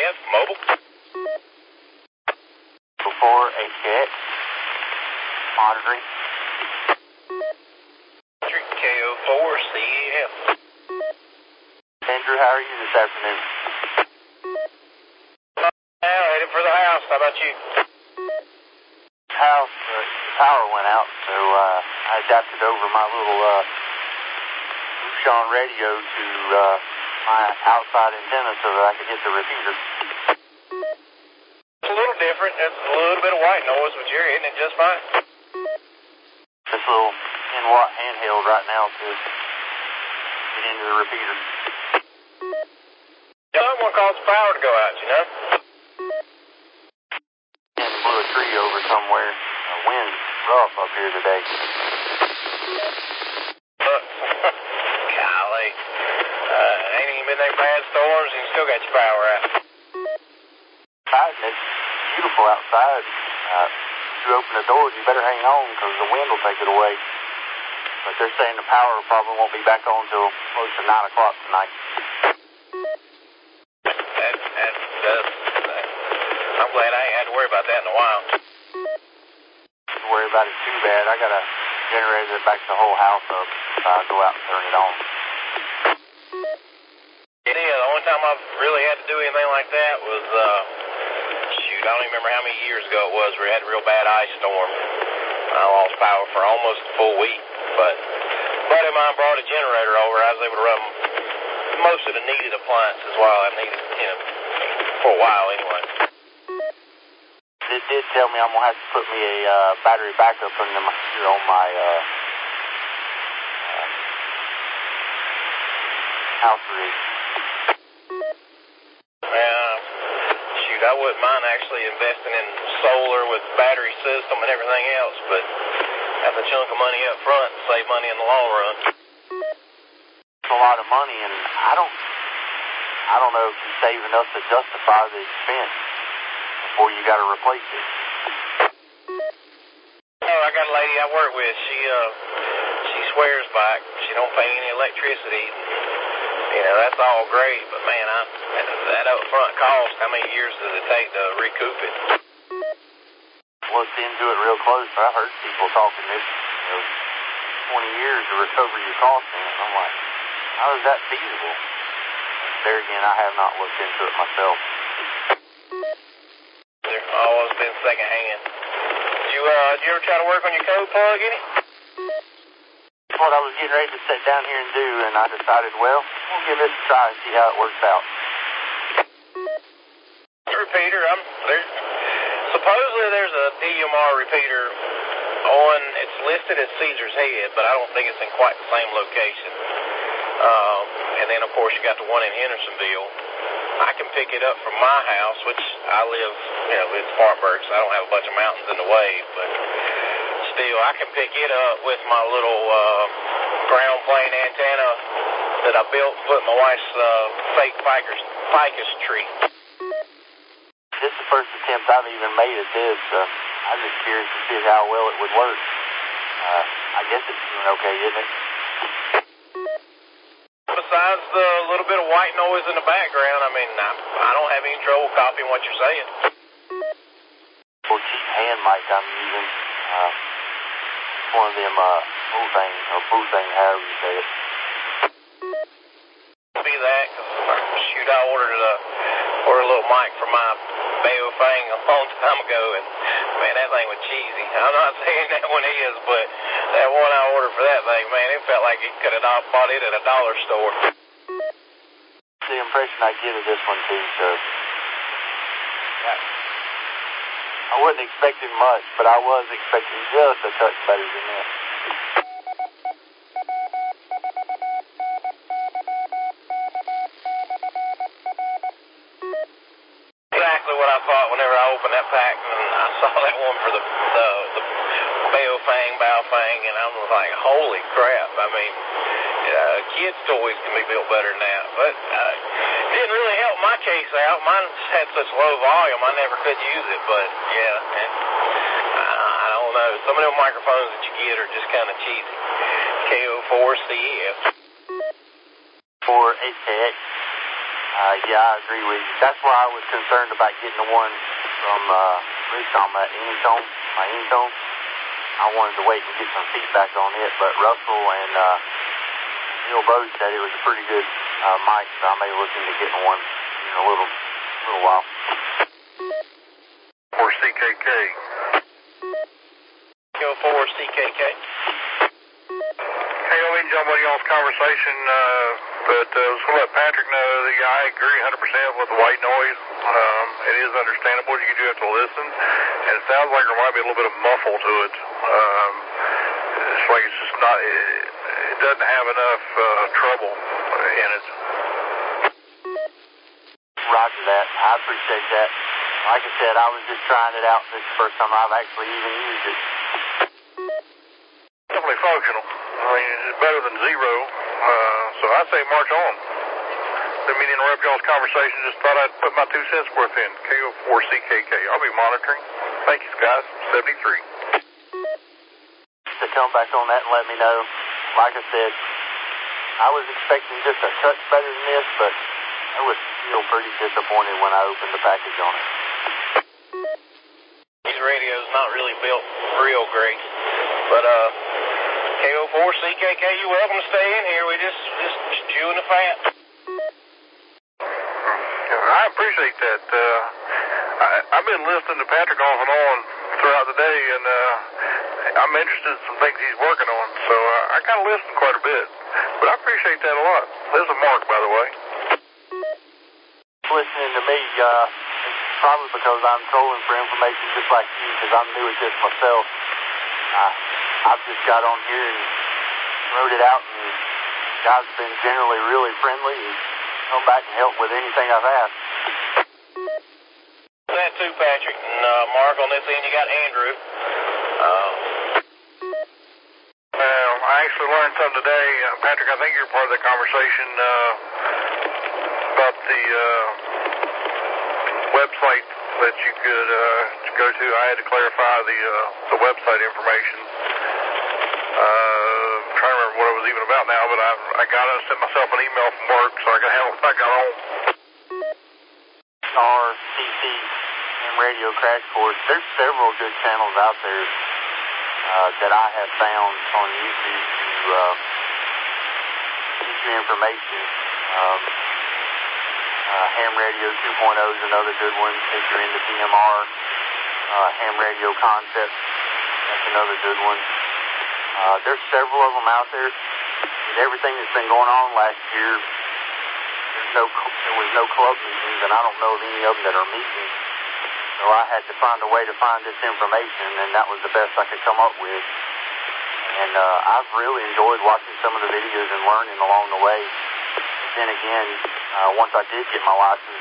CEF, mobile. 4HKX, monitoring. KO4CEF. Andrew, how are you this afternoon? Now headed for the house. How about you? House, the power went out, so I adapted over my little Bouchon radio to my outside antenna so that I could hit the repeater. It's a little different. It's a little bit of white noise, but you're hitting it just fine. This little 10-watt handheld right now to get into the repeater. Someone caused the power to go out, you know? And blew a tree over somewhere. The wind's rough up here today. Golly. Ain't even been them bad storms and you still got your power out. It's beautiful outside. If you open the doors, you better hang on because the wind will take it away. But they're saying the power probably won't be back on until close to 9 o'clock tonight. I'm glad I ain't had to worry about that in a while. Don't worry about it too bad. I got a generator that backs the whole house up if I go out and turn it on. Yeah, the only time I've really had to do anything like that was, I don't even remember how many years ago it was where we had a real bad ice storm. I lost power for almost a full week, but a buddy of mine brought a generator over. I was able to run most of the needed appliances while I needed, for a while anyway. It did tell me I'm going to have to put me a battery backup here on my house rig. I wouldn't mind actually investing in solar with battery system and everything else, but that's a chunk of money up front to save money in the long run. It's a lot of money, and I don't know if you save enough to justify the expense before you got to replace it. Oh, I got a lady I work with. She swears by it. She don't pay any electricity. That's all great, but man, that upfront cost, how many years does it take to recoup it? Looked into it real close, but I've heard people talking this, 20 years to recover your cost, and I'm like, how is that feasible? There again, I have not looked into it myself. They've always been secondhand. Did you ever try to work on your code plug any? That's what I was getting ready to sit down here and do, and I decided, well, we'll give this a try and see how it works out. Repeater, supposedly there's a DMR repeater on, it's listed as Caesar's Head, but I don't think it's in quite the same location. And then, of course, you got the one in Hendersonville. I can pick it up from my house, which I live, in Spartanburg, so I don't have a bunch of mountains in the way, but still, I can pick it up with my little ground plane antenna that I built and put in my wife's fake ficus tree. This is the first attempt I've even made at this. I'm just curious to see how well it would work. I guess it's doing okay, isn't it? Besides the little bit of white noise in the background, I don't have any trouble copying what you're saying. Well, cheap hand mic I'm using. One of them Boothang, however you say it. Be that, because I ordered a little mic for my Baofeng a long time ago, and man, that thing was cheesy. I'm not saying that one is, but that one I ordered for that thing, man, it felt like it could have bought it at a dollar store. The impression I get of this one too, so I wasn't expecting much, but I was expecting just a touch better than this. Exactly what I thought whenever I opened that pack and I saw that one for the Baofeng, and I was like, holy crap. Kids' toys can be built better than that, but it didn't really help my case out. Mine had such low volume, I never could use it, but yeah, I don't know. Some of them microphones that you get are just kind of cheesy. KO4CEF. 4HKX. Yeah, I agree with you. That's why I was concerned about getting the one from Rich on my Intone. I wanted to wait and get some feedback on it, but Russell and Bill Bode said it was a pretty good mic, so I may look into getting one in a little while. For CKK. Go for CKK. Hey, let me jump on y'all's conversation, but I was going to let Patrick know that I agree 100% with the white noise. It is understandable. You do have to listen, and it sounds like there might be a little bit of muffle to it. It's like it's just not, it doesn't have enough trouble in it. Roger that. I appreciate that. Like I said, I was just trying it out. This is the first time I've actually even used it. Definitely functional. I mean, it's better than zero. So I say march on. Didn't mean to interrupt y'all's conversation. Just thought I'd put my 2 cents worth in. KO4CKK. I'll be monitoring. Thank you, Scott. 73. To come back on that and let me know. Like I said, I was expecting just a touch better than this, but I was still pretty disappointed when I opened the package on it. These radios not really built real great, but KO4CKK, you're welcome to stay in here. We just chewing the fat. I appreciate that. I've been listening to Patrick off and on throughout the day, and I'm interested in some things he's working on, so I kind of listen quite a bit. But I appreciate that a lot. This is Mark, by the way. Listening to me, it's probably because I'm trolling for information just like you, because I'm new at this myself. I've just got on here and wrote it out, and guys have been generally really friendly and come back and help with anything I've asked. That too, Patrick. And Mark, on this end, you got Andrew. I actually learned something today. Patrick, I think you're part of the conversation about the website that you could go to. I had to clarify the website information. I'm trying to remember what it was even about now, but I sent myself an email from work, so I got handle it. I got home. RCC and Radio Crash Course. There's several good channels out there that I have found on YouTube to teach you information. Ham Radio 2.0 is another good one if you're into DMR. Ham Radio Concepts, that's another good one. There's several of them out there. With everything that's been going on last year, there was no club meetings, and I don't know of any of them that are meeting. So I had to find a way to find this information, and that was the best I could come up with. And I've really enjoyed watching some of the videos and learning along the way. But then again, once I did get my license,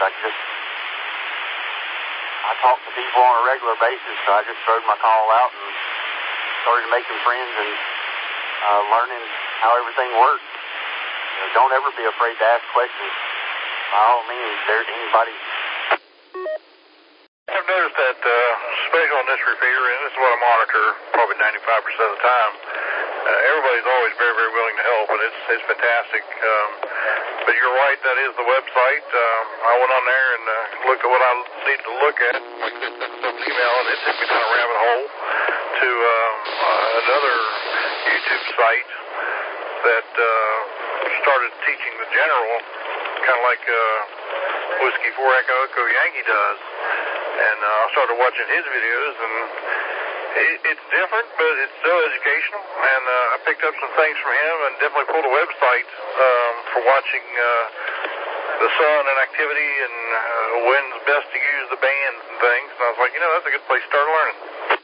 I talked to people on a regular basis, so I just throwed my call out and started making friends and learning how everything works. Don't ever be afraid to ask questions. By all means, there's anybody. I've noticed that, especially on this repeater, and this is what I monitor probably 95% of the time, everybody's always very, very willing to help, and it's fantastic. But you're right, that is the website. I went on there and looked at what I needed to look at. Like I said, sent an email, and it took me down a rabbit hole to another YouTube site that started teaching the general, kind of like Whiskey 4 Echo Echo Yankee does. And I started watching his videos, and it's different, but it's still educational. And I picked up some things from him, and definitely pulled a website for watching the sun and activity, and when's best to use the bands and things. And I was like, that's a good place to start learning.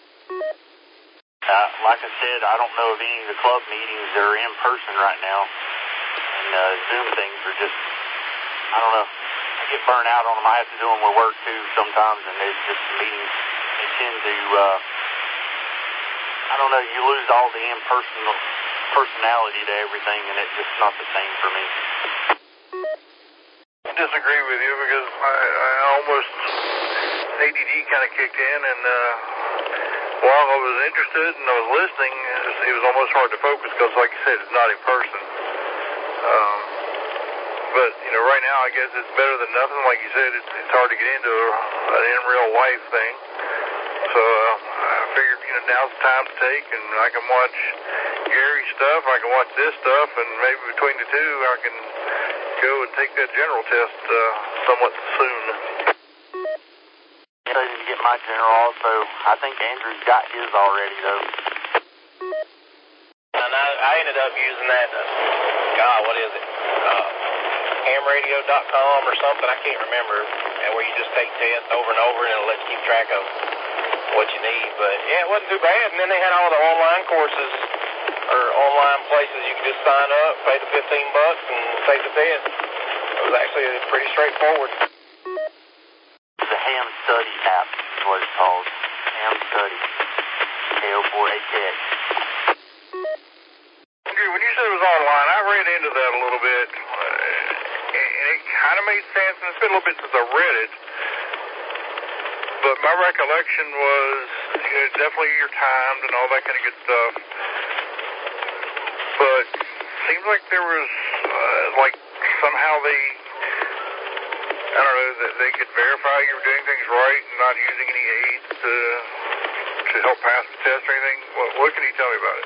Like I said, I don't know of any of the club meetings that are in person right now, and Zoom things are just, I don't know. I get burnt out on them. I have to do them with work too sometimes, and it's just meetings. They tend to, I don't know, you lose all the personality to everything, and it's just not the same for me. I disagree with you because I almost, ADD kind of kicked in, and while I was interested and I was listening, it was almost hard to focus because, like you said, it's not in person. But, right now I guess it's better than nothing. Like you said, it's hard to get into an in real life thing. So I figured, now's the time to take, and I can watch Gary's stuff, I can watch this stuff, and maybe between the two I can go and take that general test somewhat soon. I didn't get my general also. I think Andrew's got his already, though. And I ended up using that, what is it? Hamradio.com or something, I can't remember, and where you just take tests over and over and it'll let you keep track of what you need. But yeah, it wasn't too bad. And then they had all the online courses or online places you could just sign up, pay the $15 and take the test. It was actually pretty straightforward. The Ham Study app is what it's called. Ham Study. KO4AKX. When you said it was online, I read into that a little bit, and it kind of made sense, and it's been a little bit since I read it, but my recollection was, definitely you're timed and all that kind of good stuff, but it seems like there was, somehow they could verify you were doing things right and not using any aids to help pass the test or anything. What can you tell me about it?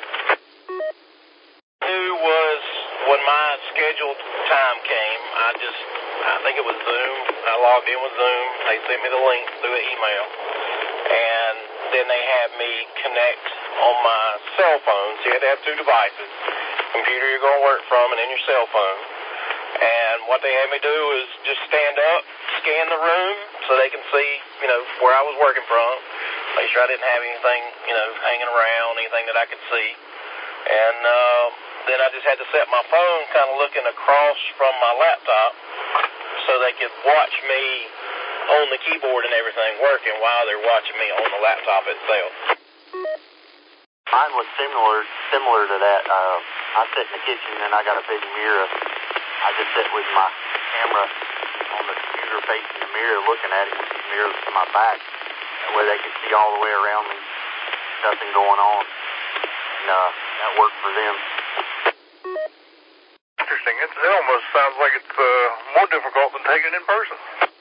Was when my scheduled time came, I think it was Zoom. I logged in with Zoom. They sent me the link through an email, and then they had me connect on my cell phone. So you had to have two devices, computer you're going to work from, and then your cell phone. And what they had me do is just stand up, scan the room so they can see, where I was working from. Make sure I didn't have anything, hanging around, anything that I could see. And then I just had to set my phone kind of looking across from my laptop so they could watch me on the keyboard and everything working while they're watching me on the laptop itself. Mine was similar to that. I sat in the kitchen and I got a big mirror. I just sat with my camera on the computer facing the mirror looking at it with the mirror to my back. That way they could see all the way around me. Nothing going on. And that worked for them. Interesting. It almost sounds like it's more difficult than taking it in person.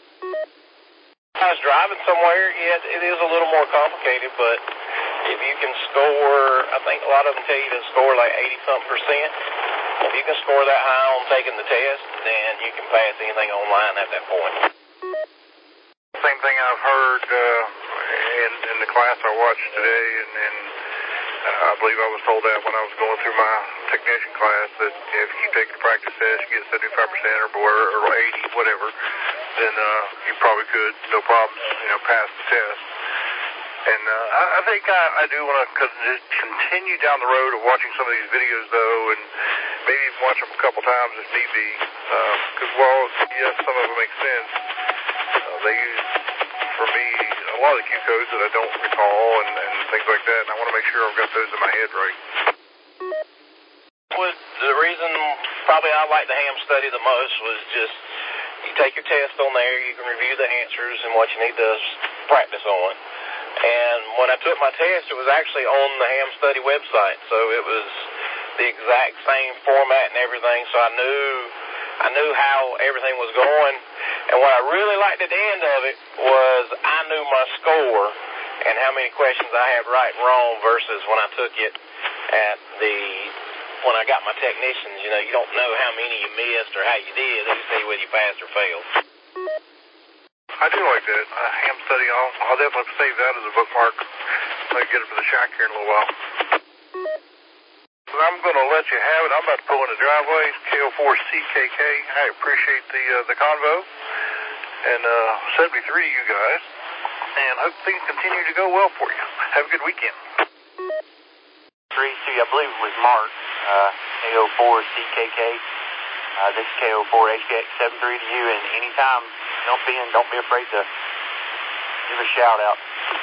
I was driving somewhere, it is a little more complicated, but if you can score, I think a lot of them tell you to score like 80-something%. If you can score that high on taking the test, then you can pass anything online at that point. Same thing I've heard in the class I watched today, and I believe I was told that when I was going through my technician class, that if you take the practice test, you get 75% or 80, whatever, then you probably could, no problems, pass the test. And I think I do want to continue down the road of watching some of these videos, though, and maybe even watch them a couple times if need be. Because while, yes, some of them make sense, they use, for me, a lot of the Q codes that I don't recall and things like that, and I want to make sure I've got those in my head right. Well, the reason probably I like the Ham Study the most was just you take your test on there, you can review the answers and what you need to practice on. And when I took my test, it was actually on the Ham Study website, so it was the exact same format and everything, so I knew how everything was going. And what I really liked at the end of it was I knew my score and how many questions I had right and wrong versus when I took it when I got my technicians. You don't know how many you missed or how you did. They just tell you whether you passed or failed. I do like that. Ham Study, I'll definitely save that as a bookmark. I'll get it for the shack here in a little while. But I'm going to let you have it. I'm about to pull in the driveway. KO4CKK. I appreciate the convo. And 73 to you guys. And hope things continue to go well for you. Have a good weekend. 3-2, I believe it was Mark. KO4CKK. This is KO4HX73 to you. And anytime, don't be afraid to give a shout out.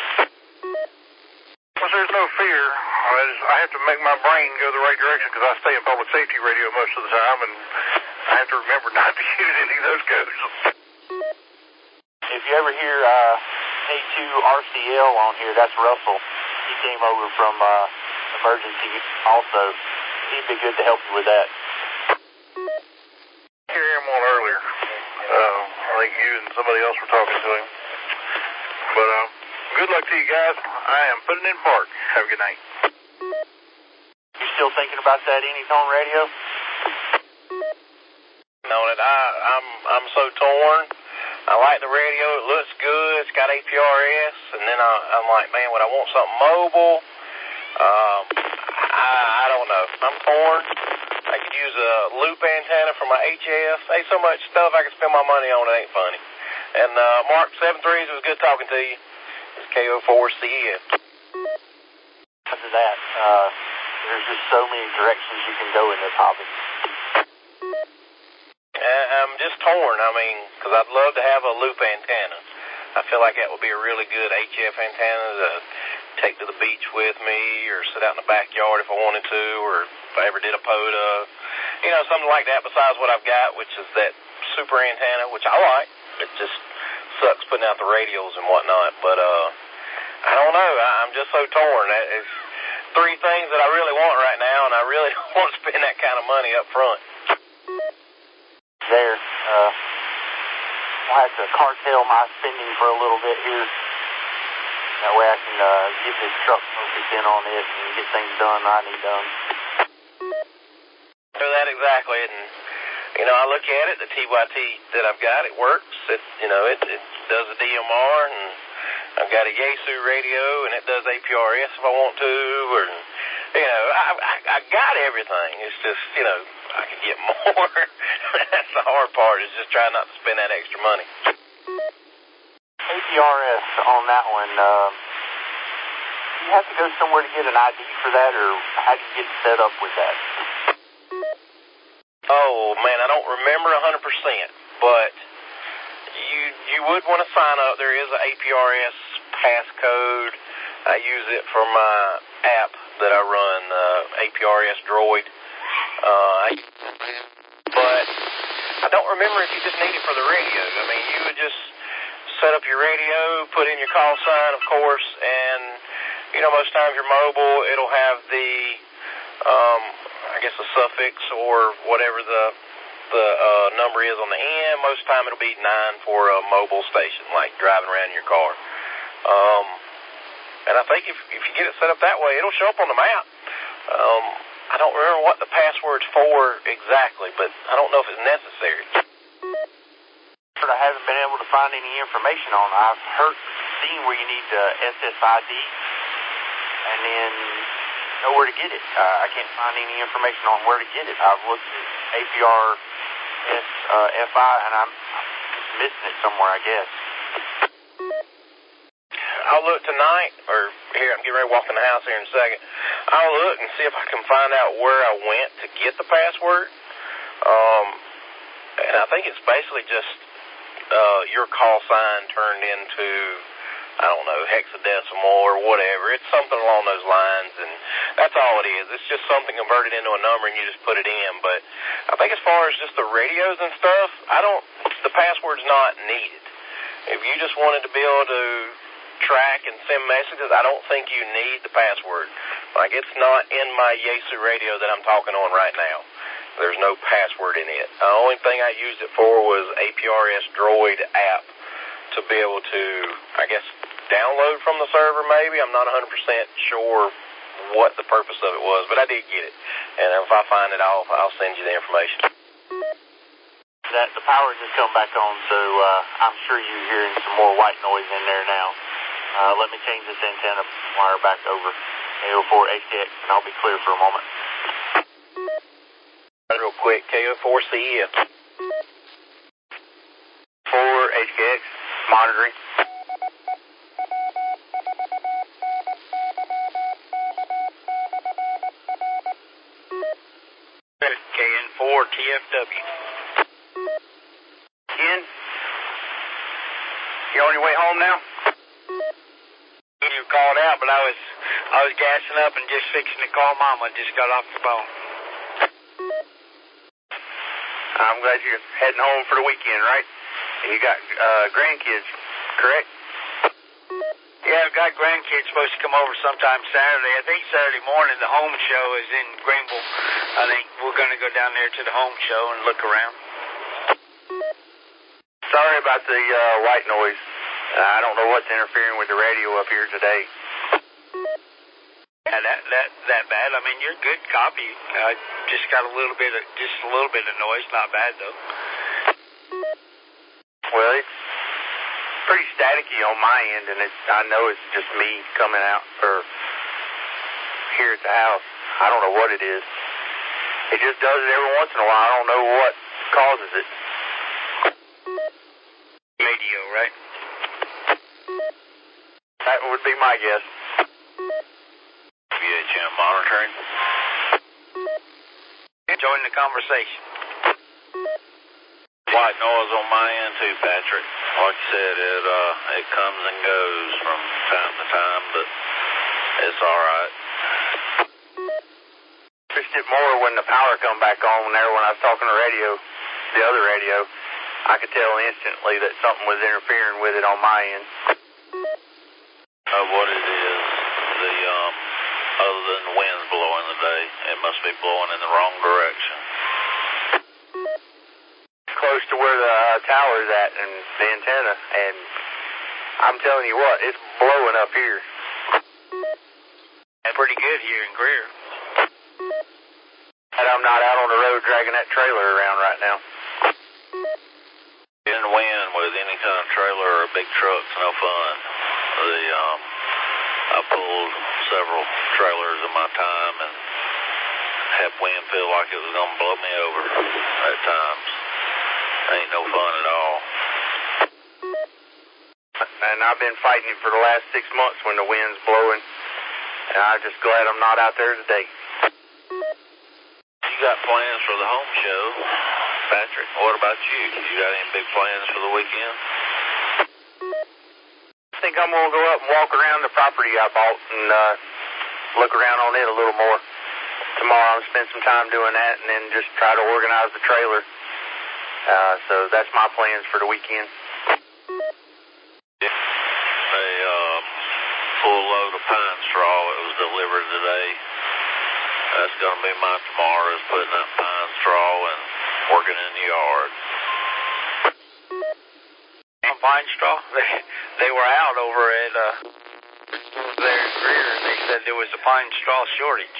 Well, there's no fear. I have to make my brain go the right direction because I stay in public safety radio most of the time, and I have to remember not to use any of those codes. If you ever hear A2RCL on here, that's Russell. He came over from emergency also. He'd be good to help you with that. hear him on earlier. I think you and somebody else were talking to him. But good luck to you guys. I am putting in park. Have a good night. You still thinking about that Anytone radio? On it, I'm so torn. I like the radio. It looks good. It's got APRS, and then I'm like, man, would I want something mobile? I don't know. I'm torn. I could use a loop antenna for my HF. Ain't so much stuff I can spend my money on. It ain't funny. And Mark 73s, it was good talking to you. It's KO4CN. After that, there's just so many directions you can go in this hobby. I'm just torn. I mean, because I'd love to have a loop antenna. I feel like that would be a really good HF antenna to take to the beach with me, or sit out in the backyard if I wanted to, or if I ever did a POTA, something like that besides what I've got, which is that super antenna, which I like. It just sucks putting out the radios and whatnot, but I don't know. I'm just so torn. It's three things that I really want right now, and I really don't want to spend that kind of money up front. There, I'll have to cartel my spending for a little bit here. That way I can get this truck focused in on it and get things done I need done. Do that exactly, and I look at it. The TYT that I've got, it works. It does a DMR, and I've got a Yaesu radio, and it does APRS if I want to, or I got everything. It's just I could get more. That's the hard part, is just trying not to spend that extra money. APRS on that one, you have to go somewhere to get an ID for that, or how do you get set up with that? Oh, man, I don't remember 100%, but you would want to sign up. There is an APRS passcode. I use it for my app that I run, APRS Droid. But I don't remember if you just need it for the radio. I mean, you would just set up your radio, put in your call sign, of course, and, most times your mobile, it'll have the, I guess the suffix or whatever the number is on the end. Most of the time it'll be 9 for a mobile station, like driving around in your car. And I think if you get it set up that way, it'll show up on the map. I don't remember what the password's for exactly, but I don't know if it's necessary. I haven't been able to find any information on. I've seen where you need the SSID and then know where to get it. I can't find any information on where to get it. I've looked at APRS FI, and I'm missing it somewhere, I guess. I'll look tonight, or here, I'm getting ready to walk in the house here in a second. I'll look and see if I can find out where I went to get the password. And I think it's basically just your call sign turned into, I don't know, hexadecimal or whatever. It's something along those lines, and that's all it is. It's just something converted into a number, and you just put it in. But I think as far as just the radios and stuff, the password's not needed. If you just wanted to be able to track and send messages, I don't think you need the password. Like, it's not in my Yaesu radio that I'm talking on right now. There's no password in it. The only thing I used it for was APRS Droid app to be able to, I guess, download from the server maybe. I'm not 100% sure what the purpose of it was, but I did get it. And if I find it, I'll send you the information. The power just come back on, so I'm sure you're hearing some more white noise in there now. Let me change this antenna wire back over KO4HKX, and I'll be clear for a moment. Real quick, KO4CN. 4HKX, monitoring. KN4TFW. Ken, you on your way home now? You called out, but I was gassing up and just fixing to call Mama. Just got off the phone. I'm glad you're heading home for the weekend, right? And you got grandkids, correct? Yeah, I've got grandkids supposed to come over sometime Saturday. I think Saturday morning the home show is in Greenville. I think we're going to go down there to the home show and look around. Sorry about the white noise. I don't know what's interfering with the radio up here today. Yeah, that bad. I mean, you're good copy. Just got a little bit of noise. Not bad though. Well, it's pretty staticky on my end, and I know it's just me coming out or here at the house. I don't know what it is. It just does it every once in a while. I don't know what causes it. Radio, right? That would be my guess. VHM monitoring. Join the conversation. White noise on my end too, Patrick. Like you said, it comes and goes from time to time, but it's all right. Noticed it more when the power come back on there when I was talking to the other radio. I could tell instantly that something was interfering with it on my end. What it is, other than the wind's blowing today, it must be blowing in the wrong direction. Close to where the tower's at and the antenna, and I'm telling you what, it's blowing up here. That's pretty good here in Greer. And I'm not out on the road dragging that trailer around right now. In the wind with any kind of trailer or a big truck's no fun. I pulled several trailers in my time and had wind feel like it was going to blow me over at times. Ain't no fun at all. And I've been fighting it for the last 6 months when the wind's blowing. And I'm just glad I'm not out there today. You got plans for the home show, Patrick? What about you? You got any big plans for the weekend? I think I'm going to go up and walk around the property I bought and look around on it a little more. Tomorrow I'm going to spend some time doing that and then just try to organize the trailer. So that's my plans for the weekend. A full load of pine straw that was delivered today. That's going to be my tomorrow, is putting up pine straw and working in the yard. Pine straw? They were out over at there in Greer, and they said there was a pine straw shortage.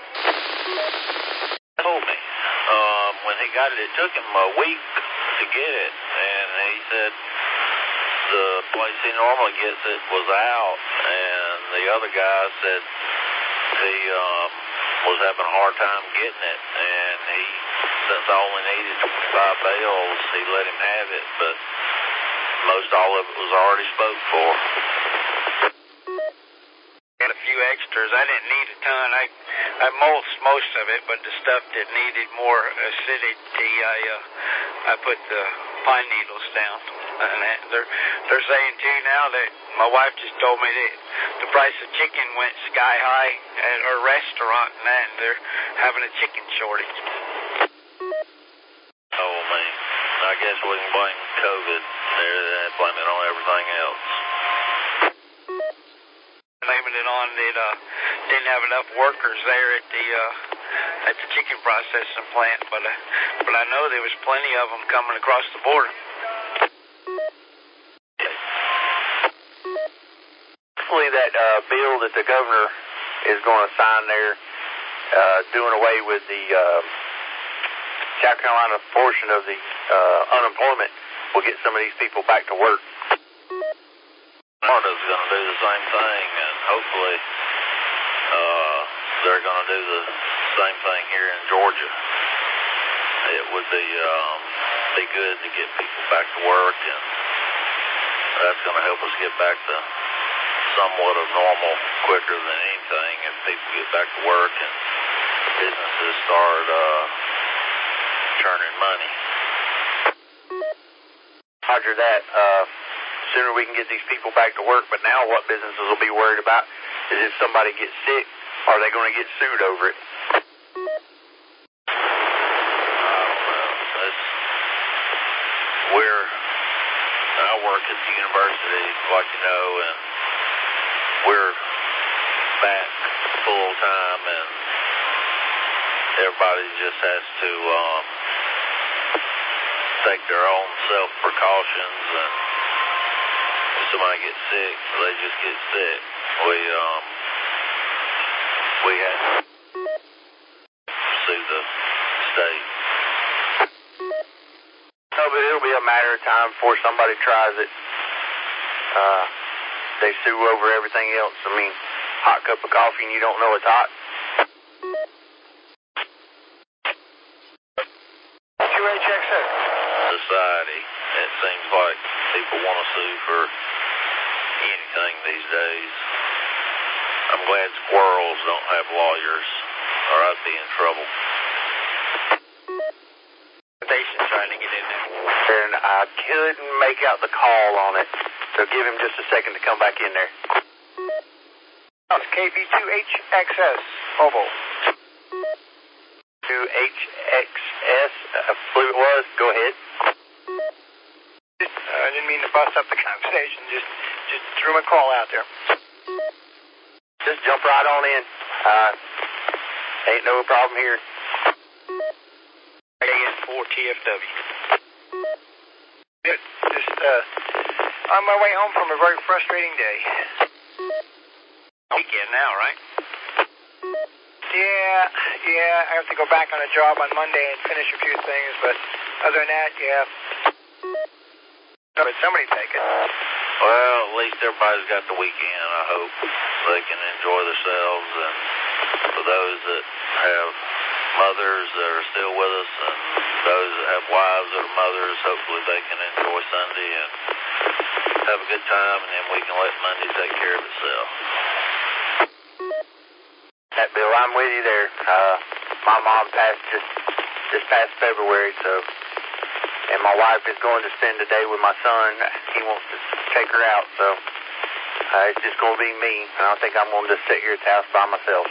He told me when he got it took him a week to get it, and he said the place he normally gets it was out, and the other guy said he was having a hard time getting it, and since I only needed 25 bales, he let him have it, but most all of it was already spoke for. Got a few extras. I didn't need a ton. I mulched most of it, but the stuff that needed more acidity, I put the pine needles down. And they're saying too now that my wife just told me that the price of chicken went sky high at her restaurant, and they're having a chicken shortage. Oh man, I guess we can blame COVID. They're blaming it on everything else. Blaming it on that didn't have enough workers there at the chicken processing plant, but I know there was plenty of them coming across the border. Hopefully that bill that the governor is going to sign there, doing away with the South Carolina portion of the unemployment, will get some of these people back to work. Florida's going to do the same thing, and hopefully they're going to do the same thing here in Georgia. It would be good to get people back to work, and that's going to help us get back to somewhat of normal quicker than anything if people get back to work and businesses start turning money. Roger that. Sooner we can get these people back to work, but now what businesses will be worried about is if somebody gets sick, are they going to get sued over it? I work at the university, like you know, and we're back full time, and everybody just has to take their own self-precautions, and if somebody gets sick, they just get sick. We had to sue the state. No, but it'll be a matter of time before somebody tries it. They sue over everything else. I mean, hot cup of coffee and you don't know it's hot. QHXS. Society. It seems like people want to sue for anything these days. I'm glad squirrels don't have lawyers, or I'd be in trouble. Station's trying to get in there. And I couldn't make out the call on it, so give him just a second to come back in there. KB2HXS, mobile. 2HXS, I believe it was. Go ahead. I didn't mean to bust up the conversation. Just threw my call out there. Just jump right on in. Ain't no problem here. AN4TFW. Just on my way home from a very frustrating day. Weekend now, right? Yeah, I have to go back on a job on Monday and finish a few things, but other than that, yeah. But somebody take it. Well, at least everybody's got the weekend, I hope. They can enjoy themselves, and for those that have mothers that are still with us, and those that have wives that are mothers, hopefully they can enjoy Sunday and have a good time, and then we can let Monday take care of itself. That Bill, I'm with you there. My mom passed just past February, so, and my wife is going to spend the day with my son. He wants to take her out, so it's just going to be me. And I think I'm going to just sit here at the house by myself.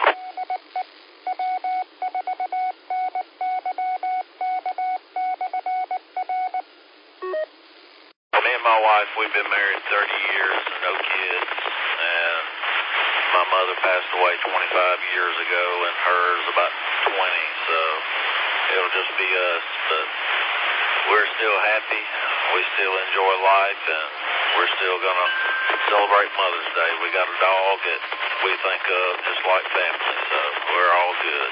Me and my wife, we've been married 30 years and no kids, and my mother passed away 25 years ago, and hers about 20, so it'll just be us, but we're still happy, we still enjoy life, and we're still going to celebrate Mother's Day. We got a dog that we think of just like family, so we're all good.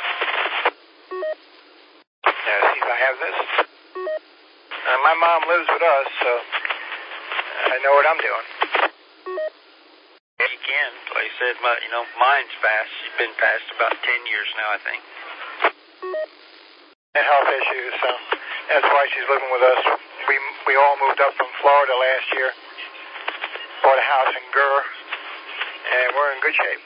See if I have this. My mom lives with us, so I know what I'm doing. Yeah, you can. Like I said, mine's passed. She's been passed about 10 years now, I think. And health issues, so that's why she's living with us. We all moved up from Florida last year, bought a house in Gurr, and we're in good shape.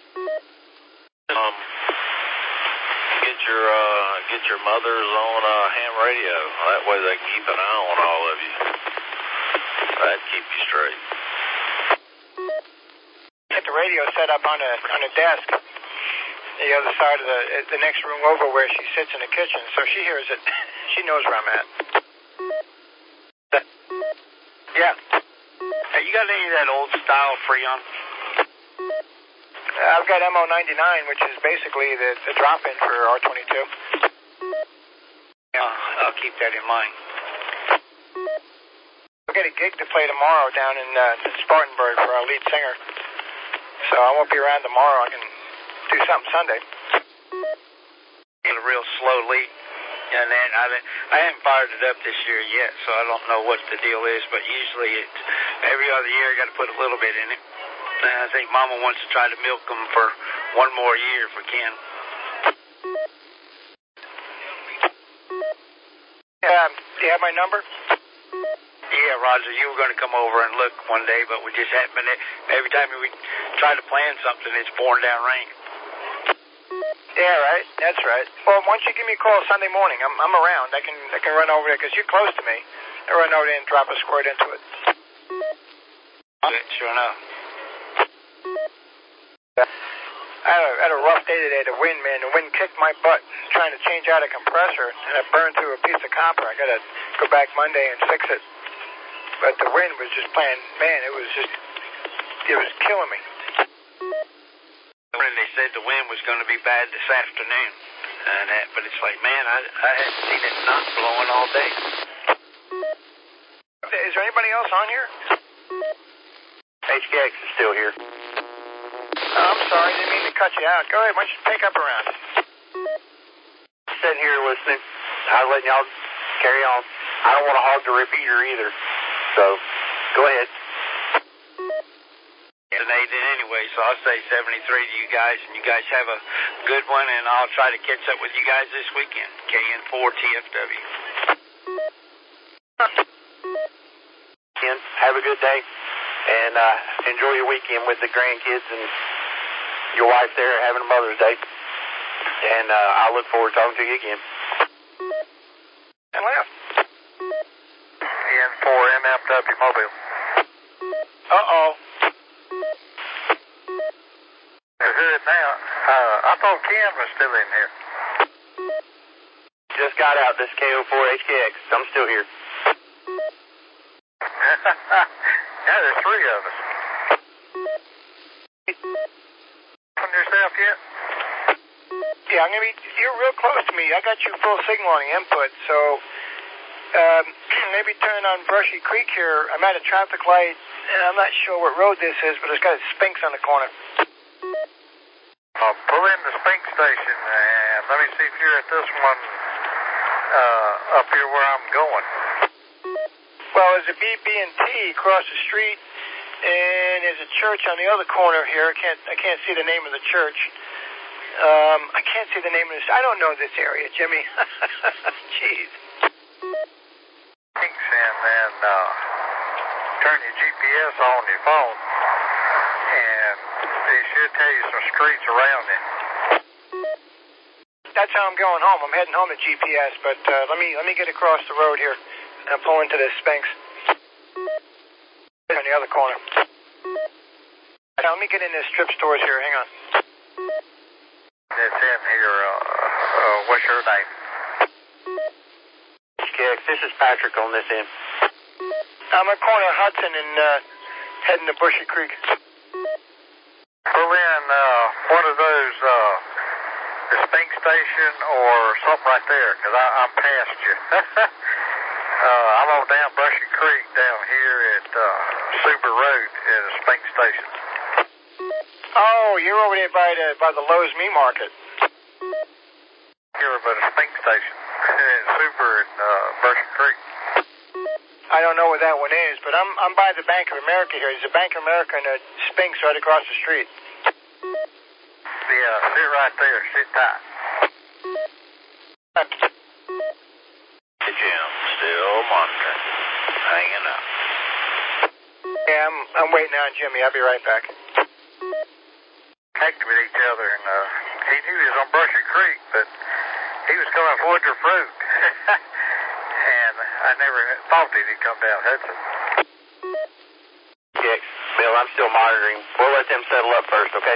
Get your mothers on ham radio. That way they can keep an eye on all of you. That'd keep you straight. Get the radio set up on a desk, the other side of the next room over where she sits in the kitchen, so she hears it. She knows where I'm at. Yeah. Hey, you got any of that old style Freon? I've got MO99, which is basically the drop-in for R22. Yeah, I'll keep that in mind. We'll get a gig to play tomorrow down in Spartanburg for our lead singer. So I won't be around tomorrow. I can do something Sunday. Get a real slow lead. And then I haven't fired it up this year yet, so I don't know what the deal is, but usually it's every other year I got to put a little bit in it. And I think Mama wants to try to milk them for one more year if we can. Do you have my number? Yeah, Roger, you were going to come over and look one day, but we just haven't been. Every time we try to plan something, it's pouring down rain. Yeah, right. That's right. Well, why don't you give me a call Sunday morning? I'm around. I can run over there because you're close to me. I run over there and drop a squirt into it. Good, sure enough. I had a rough day today. The wind kicked my butt trying to change out a compressor, and it burned through a piece of copper. I got to go back Monday and fix it. But the wind was just playing. Man, it was killing me. When they said the wind was going to be bad this afternoon, but but it's like, man, I hadn't seen it not blowing all day. Is there anybody else on here? HKX is still here. I'm sorry, I didn't mean to cut you out. Go ahead, why don't you pick up around? Sitting here listening. I was letting y'all carry on. I don't want to hog the repeater either. So, go ahead. Resonated anyway, so I'll say 73 to you guys, and you guys have a good one, and I'll try to catch up with you guys this weekend. KN4 TFW. Have a good day, and enjoy your weekend with the grandkids and your wife there having a Mother's Day. And I look forward to talking to you again. And left. KN4 MFW Mobile. Uh-oh. Is it now? I thought Ken was still in here. Just got out. This KO4HKX. I'm still here. Yeah, there's three of us. On yourself yet? Yeah, you're real close to me. I got you full signal on the input, so maybe turn on Brushy Creek here. I'm at a traffic light, and I'm not sure what road this is, but it's got a Sphinx on the corner. Pull in the Spink station, and let me see if you're at this one up here where I'm going. Well, there's a BB&T across the street, and there's a church on the other corner here. I can't see the name of the church. I can't see the name of this. I don't know this area, Jimmy. Jeez. Thanks, and then turn your GPS on your phone, and it should tell you some streets around it. That's how I'm going home. I'm heading home to GPS, but let me get across the road here. I'm pulling to this Sphinx on the other corner. Now, let me get in this strip stores here. Hang on. It's in here. What's your name? HKX, this is Patrick on this end. I'm at corner Hudson and heading to Bushy Creek. Pull in one of those, the Spink station or something right there, because I'm past you. I'm on down Brushy Creek down here at Suber Road at a Spink station. Oh, you're over there by the Lowe's Meat Market. Here by the Spink station in Suber and Brushy Creek. I don't know where that one is, but I'm by the Bank of America here. There's a Bank of America and a Sphinx right across the street. Yeah, sit right there. Sit tight. Hey, Jim, still monitoring. Hanging up. Yeah, I'm waiting on Jimmy. I'll be right back. Connected with each other, and he knew he was on Brushy Creek, but he was coming from Woodruff Road. And I never thought that he'd come down Hudson. HKX, Bill, I'm still monitoring. We'll let them settle up first, okay?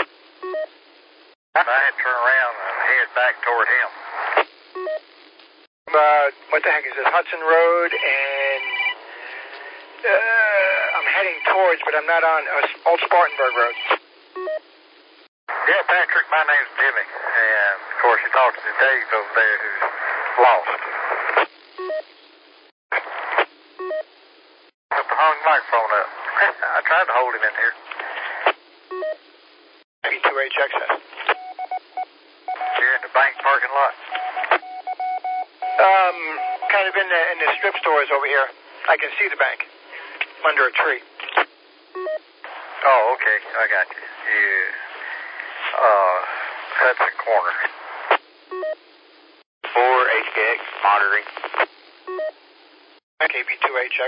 I had to turn around and head back toward him. What the heck is this? Hudson Road, and I'm heading towards, but I'm not on Old Spartanburg Road. Yeah, Patrick, my name's Jimmy. And, of course, you're talking to Dave over there who's lost. Put the hung microphone up. I tried to hold him in here. B2HX. You're in the bank parking lot. Kind of in the strip stores over here. I can see the bank under a tree. Oh, okay. I got you. Hudson Corner. 4HKX, monitoring. KB2HX.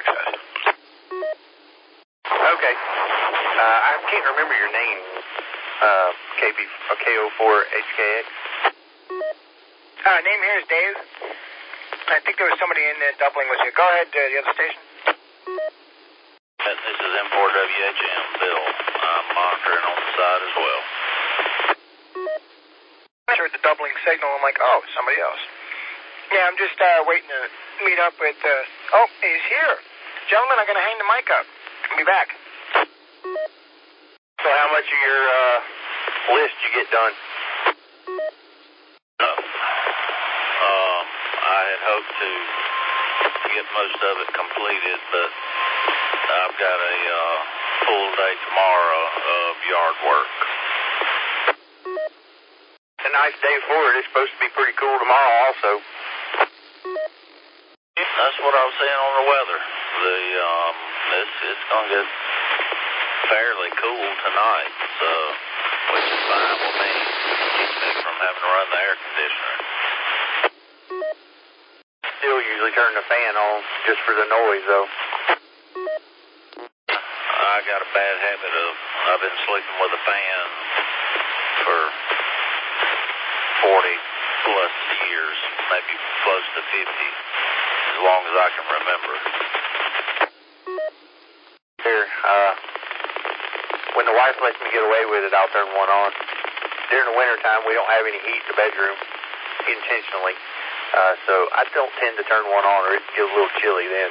Okay. I can't remember your name, KO4HKX. Name here is Dave. I think there was somebody in there doubling with you. Go ahead, the other station. This is M4WHM, Bill. I'm monitoring on the side as well. I heard the doubling signal. I'm like, oh, somebody else. Yeah, I'm just waiting to meet up with, oh, he's here. Gentlemen, I'm going to hang the mic up. I'll be back. So how much of your list you get done? had hoped to get most of it completed, but I've got a full day tomorrow of yard work. It's a nice day for it. It's supposed to be pretty cool tomorrow also. That's what I was saying on the weather. It's going to get fairly cool tonight, so which is fine with me. Keeps me from having to run the air conditioner. Still usually turn the fan on just for the noise, though. I got a bad habit of, I've been sleeping with a fan for 40 plus years, maybe close to 50, as long as I can remember. Here, when the wife lets me get away with it, I'll turn one on. During the wintertime, we don't have any heat in the bedroom, intentionally. So I don't tend to turn one on, or it gets a little chilly then.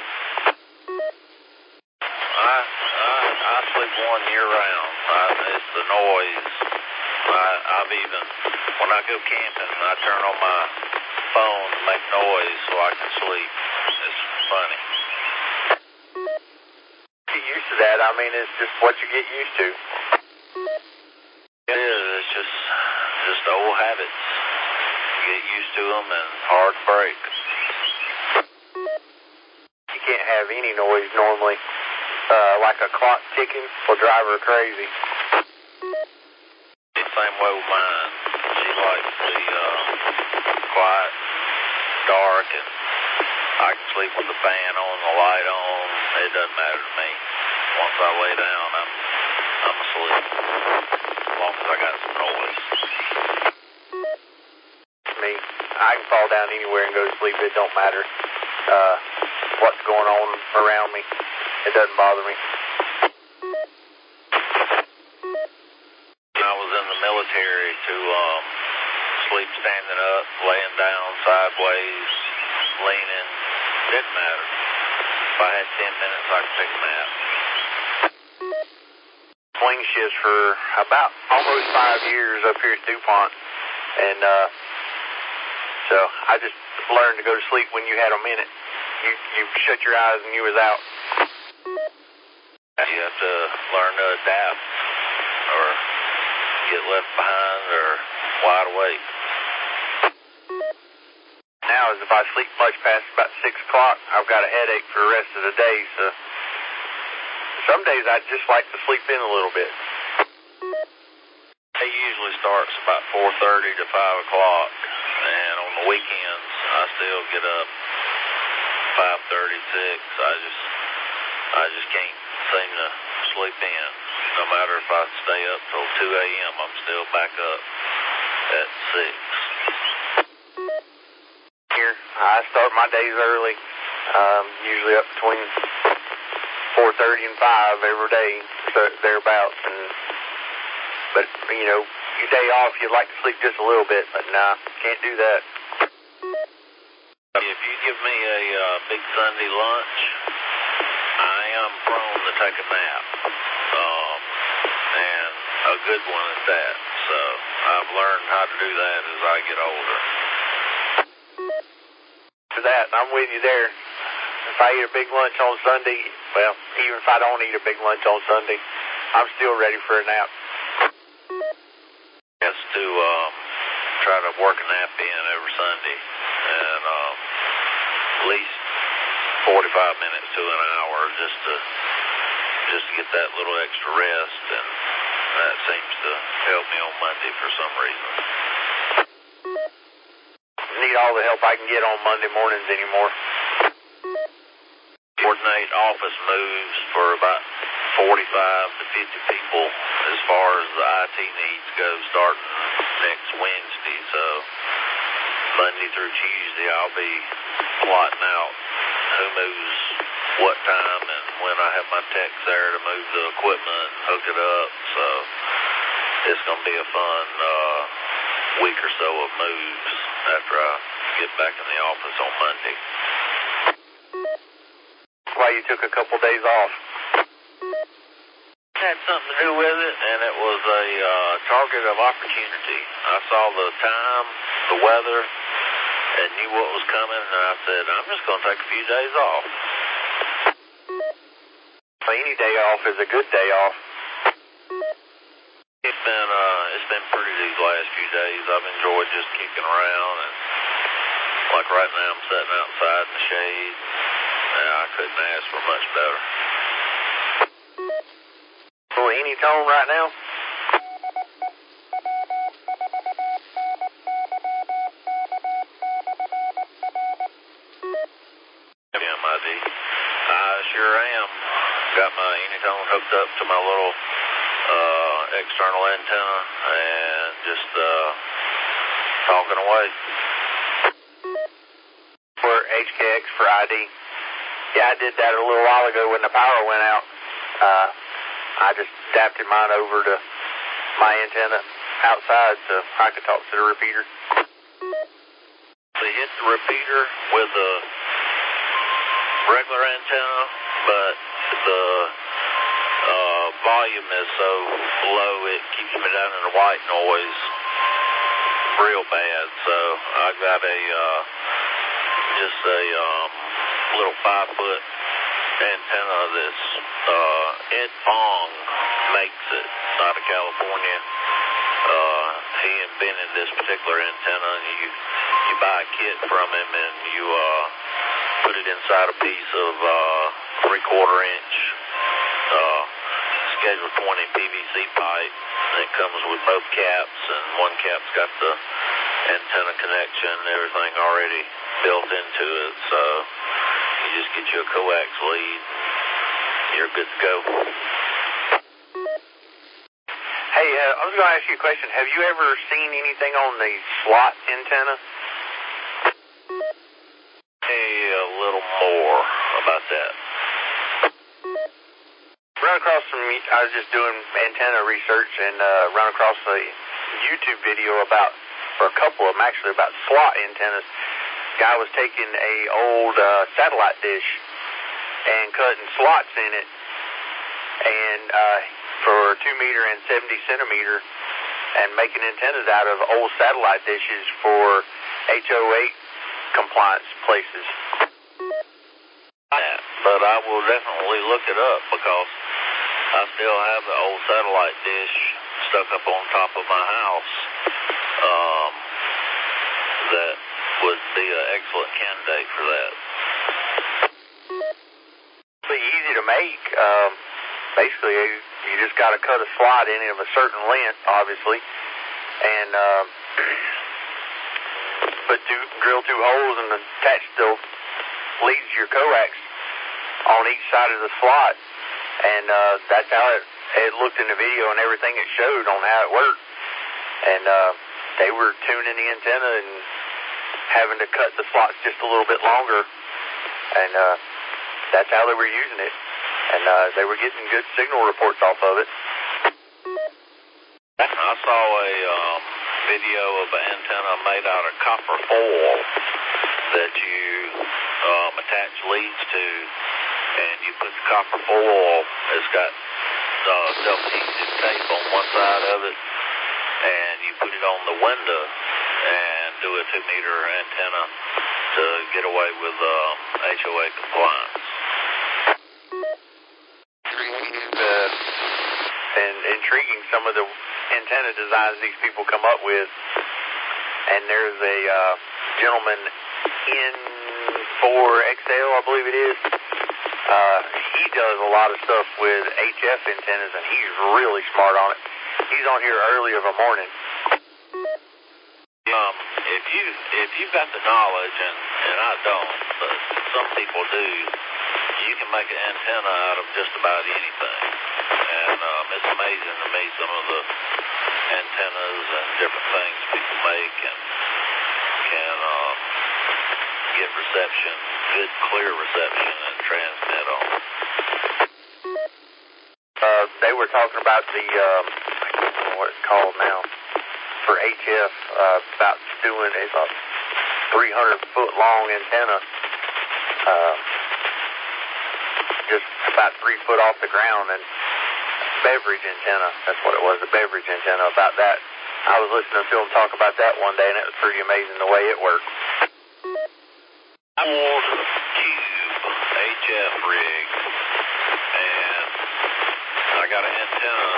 I sleep one year-round. It's the noise. I've even, when I go camping, I turn on my phone to make noise so I can sleep. It's funny. Get used to that. I mean, it's just what you get used to. It is. It's just old habits. You get used to them and hard to break. You can't have any noise normally. Like a clock ticking will drive her crazy. Same way with mine. She likes the quiet, dark, and I can sleep with the fan on, the light on. It doesn't matter to me. Once I lay down, I'm asleep. As long as I got some noise. Me, I can fall down anywhere and go to sleep. It don't matter what's going on around me. It doesn't bother me. I was in the military to sleep standing up, laying down, sideways, leaning. Didn't matter. If I had 10 minutes, I could take a nap. Swing shifts for about almost 5 years up here at DuPont. And so I just learned to go to sleep when you had a minute. You shut your eyes and you was out. You have to learn to adapt or get left behind or wide awake. Now, as if I sleep much past about 6 o'clock, I've got a headache for the rest of the day. So some days I just like to sleep in a little bit. It usually starts about 4:30 to 5 o'clock, and on the weekends I still get up 5:36. I just can't seem to sleep in. No matter if I stay up till 2 a.m., I'm still back up at 6. Here, I start my days early, usually up between 4:30 and 5 every day, so thereabouts. But, you know, your day off, you'd like to sleep just a little bit, but nah, can't do that. If you give me a big Sunday lunch, I am prone to take a nap, and a good one at that. So I've learned how to do that as I get older. For that, I'm with you there. If I eat a big lunch on Sunday, well, even if I don't eat a big lunch on Sunday, I'm still ready for a nap. Yes, to try to work a nap in every Sunday, and at least 45 minutes to an hour just to get that little extra rest, and that seems to help me on Monday for some reason. Need all the help I can get on Monday mornings anymore. Coordinate office moves for about 45 to 50 people as far as the IT needs go starting next Wednesday. So Monday through Tuesday I'll be plotting out who moves what time and when I have my techs there to move the equipment and hook it up. So it's going to be a fun week or so of moves after I get back in the office on Monday. Why you took a couple days off? It had something to do with it, and it was a target of opportunity. I saw the time, the weather, and knew what was coming, and I said, I'm just going to take a few days off. Well, any day off is a good day off. It's been pretty these last few days. I've enjoyed just kicking around, and like right now I'm sitting outside in the shade. I couldn't ask for much better. Well, any tone right now? MID. I sure am. Got my Anytone hooked up to my little external antenna and just talking away. For HKX for ID. Yeah, I did that a little while ago when the power went out. I just adapted mine over to my antenna outside so I could talk to the repeater. They hit the repeater with a regular antenna, but the volume is so low it keeps me down in the white noise real bad. So I got just a little 5-foot antenna that's Ed Fong makes it out of California. He invented this particular antenna, and you buy a kit from him, and you put it inside a piece of 3/4-inch Schedule 20 PVC pipe, and it comes with both caps, and one cap's got the antenna connection and everything already built into it, so you just get you a coax lead, you're good to go. Hey, I was going to ask you a question. Have you ever seen anything on the slot antenna? Hey, a little more about that. Run across I was just doing antenna research and run across a YouTube video or a couple of them actually, about slot antennas. Guy was taking a old satellite dish and cutting slots in it, and for 2 meter and 70 centimeter, and making antennas out of old satellite dishes for HO8 compliance places. But I will definitely look it up because I still have the old satellite dish stuck up on top of my house. That would be an excellent candidate for that. Pretty easy to make. Basically, you just got to cut a slot in of a certain length, obviously, and drill 2 holes and attach the leads to your coax on each side of the slot, and that's how it looked in the video and everything it showed on how it worked. And they were tuning the antenna and having to cut the slots just a little bit longer, and that's how they were using it. And they were getting good signal reports off of it. I saw a video of an antenna made out of copper foil that you attach leads to, and you put the copper foil, it's got self-adhesive tape on one side of it, and you put it on the window and do a 2-meter antenna to get away with HOA compliance. And intriguing, some of the antenna designs these people come up with. And there's a gentleman, N4XL, I believe it is. He does a lot of stuff with HF antennas, and he's really smart on it. He's on here early of a morning. If you've got the knowledge, and I don't, but some people do, you can make an antenna out of just about anything. And it's amazing to me some of the antennas and different things people make and can get reception, good clear reception, and transmit on. They were talking about the, I can't remember what it's called now, for HF, about doing a 300-foot long antenna, just about 3 foot off the ground, and beverage antenna, that's what it was, the beverage antenna, about that. I was listening to them talk about that one day, and it was pretty amazing the way it worked. old Cube HF rig, and I got an antenna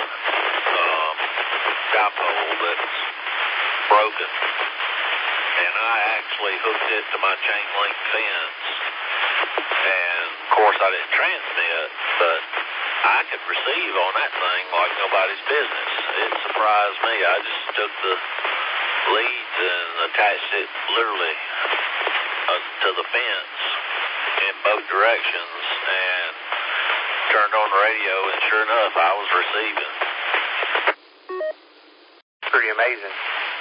dipole that's broken, and I actually hooked it to my chain link fence, and of course I didn't transmit, but I could receive on that thing like nobody's business. It surprised me. I just took the leads and attached it literally to the fence in both directions and turned on the radio, and sure enough, I was receiving. Pretty amazing.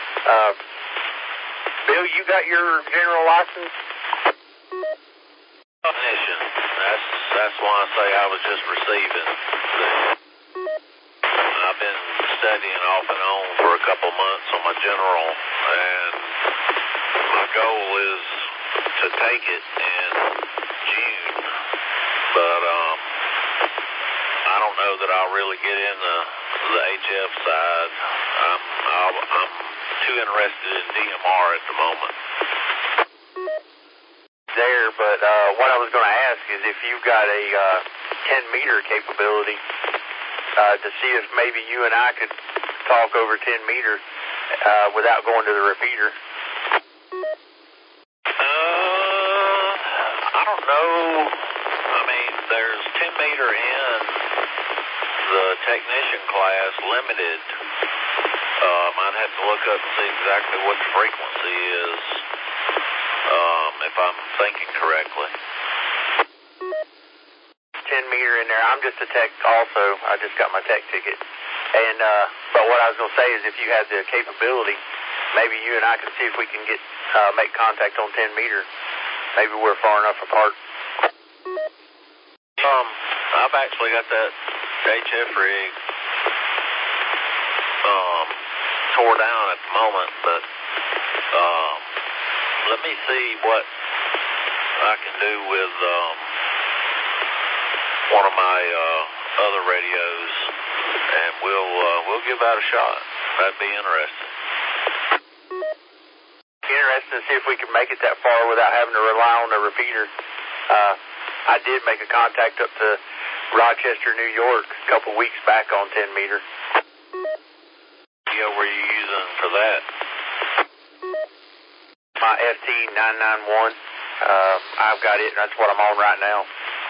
Bill, you got your general license? Technician. That's why I say I was just receiving. I've been studying off and on for a couple months on my general, and my goal is to take it in June, but I don't know that I'll really get into the HF side. I'm too interested in DMR at the moment. There, but what I was going to ask is if you've got a 10-meter capability to see if maybe you and I could talk over 10 meter without going to the repeater. I don't know. I mean, there's 10 meter in the technician class limited. I'd have to look up and see exactly what the frequency is, if I'm thinking correctly. 10 meter in there. I'm just a tech also. I just got my tech ticket. And but what I was going to say is if you had the capability, maybe you and I could see if we can get make contact on 10 meter. Maybe we're far enough apart. I've actually got that HF rig tore down at the moment, but let me see what I can do with one of my other radios, and we'll give that a shot. That'd be interesting. Interesting to see if we can make it that far without having to rely on the repeater. I did make a contact up to Rochester, New York a couple weeks back on 10 meter. What were you using for that? My FT991. I've got it. That's what I'm on right now.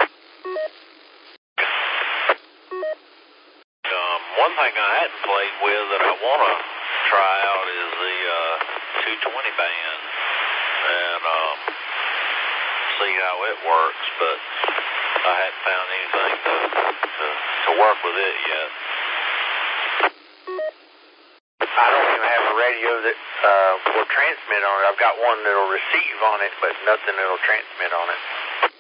One thing I hadn't played with that I want to try out is the 220 band and see how it works, but I hadn't found anything to work with it yet. I don't even have a radio that will transmit on it. I've got one that'll receive on it, but nothing that'll transmit on it.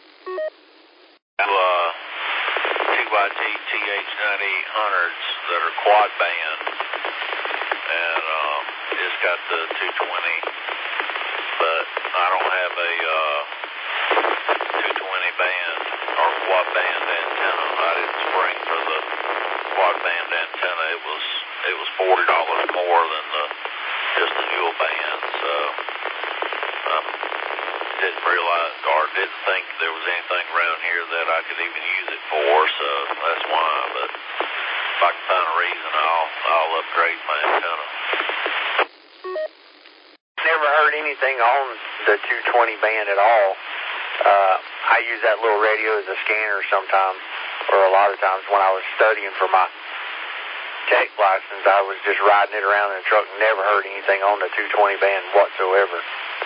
2YT TH9800s that are quad band, and it's got the 220, but I don't have a 220 band or quad band antenna. I didn't spring for the quad band antenna. It was $40 more than just the dual band, so didn't realize or didn't think there was anything around here that I could even use it for, so that's why. But if I can find a reason, I'll upgrade my antenna. Never heard anything on the 220 band at all. I use that little radio as a scanner sometimes, or a lot of times when I was studying for my tech license, I was just riding it around in the truck and never heard anything on the 220 band whatsoever.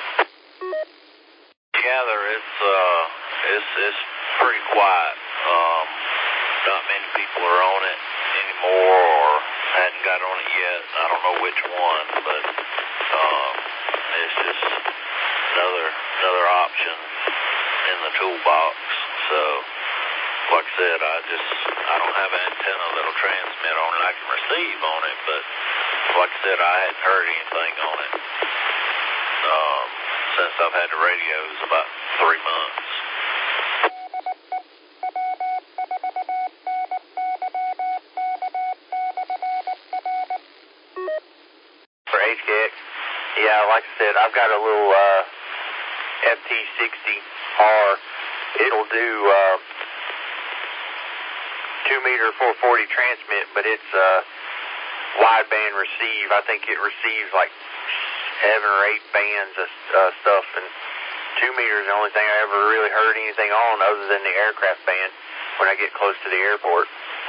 Yeah, it's pretty quiet. Not many people are on it anymore, or hadn't got on it yet. I don't know which one, but it's just another option in the toolbox. So, like I said, I don't have an antenna that'll transmit on it. I can receive on it, but like I said, I hadn't heard anything on it since I've had the radios about 3 months. For HKX, yeah, like I said, I've got a little FT T60R. It'll do 2-meter 440 transmit, but it's wideband receive. I think it receives like 7 or 8 bands of stuff, and 2 meters is the only thing I ever really heard anything on other than the aircraft band when I get close to the airport.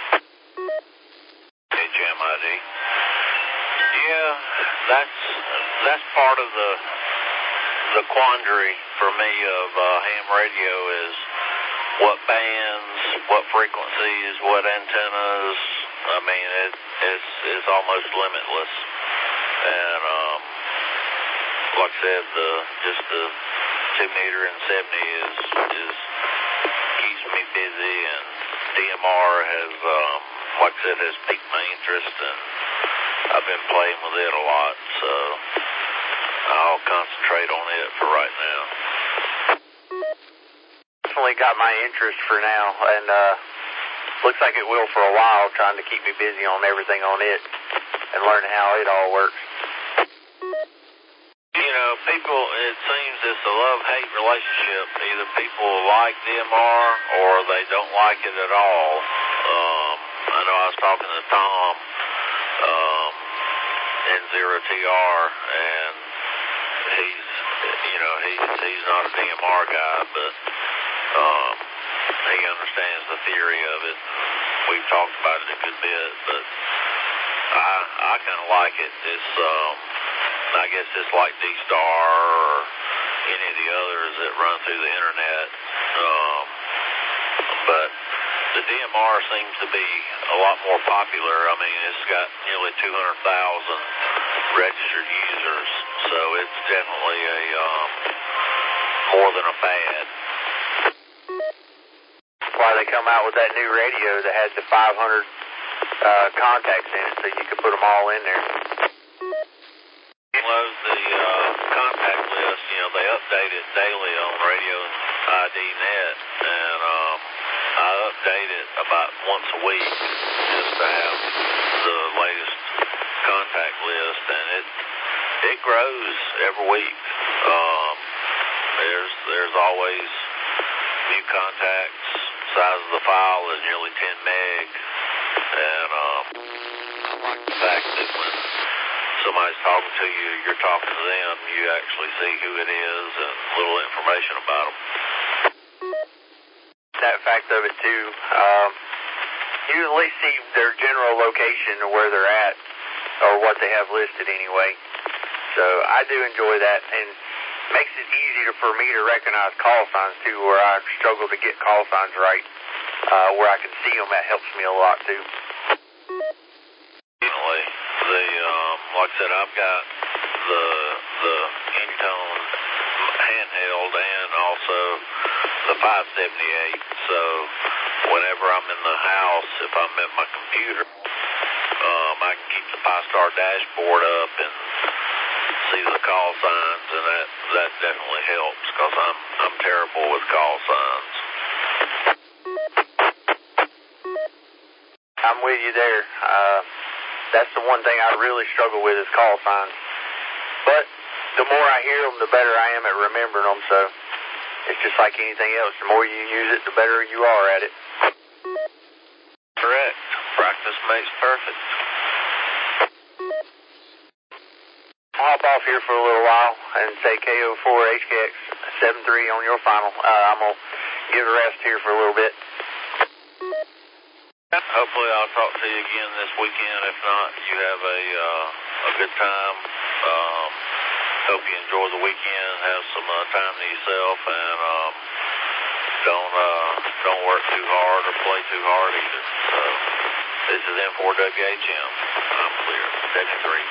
HM ID. Yeah, that's part of the quandary for me of ham radio is what bands, what frequencies, what antennas. I mean, it's almost limitless. And like I said, just the 2-meter and 70 is keeps me busy, and DMR has, like I said, has piqued my interest, and I've been playing with it a lot, so I'll concentrate on it for right now. Definitely got my interest for now, and looks like it will for a while, trying to keep me busy on everything on it and learn how it all works. You know, people, it seems it's a love-hate relationship. Either people like DMR or they don't like it at all. I know I was talking to Tom, N0TR, and he's not a DMR guy, but he understands the theory of it. We've talked about it a good bit, but I kind of like it. It's I guess it's like D-Star or any of the others that run through the internet. But the DMR seems to be a lot more popular. I mean, it's got nearly 200,000 registered users, so it's definitely more than a fad. That's why they come out with that new radio that has the 500 contacts in it, so you can put them all in there. Load the contact list. You know, they update it daily on Radio ID Net, and I update it about once a week just to have the latest contact list, and it grows every week. There's always new contacts. Size of the file is nearly 10 meg, and I like the fact that when somebody's talking to you, you're talking to them, you actually see who it is and a little information about them. That fact of it too, you at least see their general location or where they're at, or what they have listed anyway. So I do enjoy that, and makes it easier for me to recognize call signs too, where I struggle to get call signs right, where I can see them. That helps me a lot too. Like I said, I've got the Intone handheld and also the 578. So whenever I'm in the house, if I'm at my computer, I can keep the Pi-Star dashboard up and see the call signs, and that definitely helps because I'm terrible with call signs. I'm with you there. That's the one thing I really struggle with is call signs. But the more I hear them, the better I am at remembering them. So it's just like anything else. The more you use it, the better you are at it. Correct. Practice makes perfect. I'll hop off here for a little while and say KO4 HKX 73 on your final. I'm going to give a rest here for a little bit. Hopefully I'll talk to you again this weekend. If not, you have a good time. Hope you enjoy the weekend. Have some time to yourself, and don't work too hard or play too hard either. So this is N4WHM. I'm clear. 73.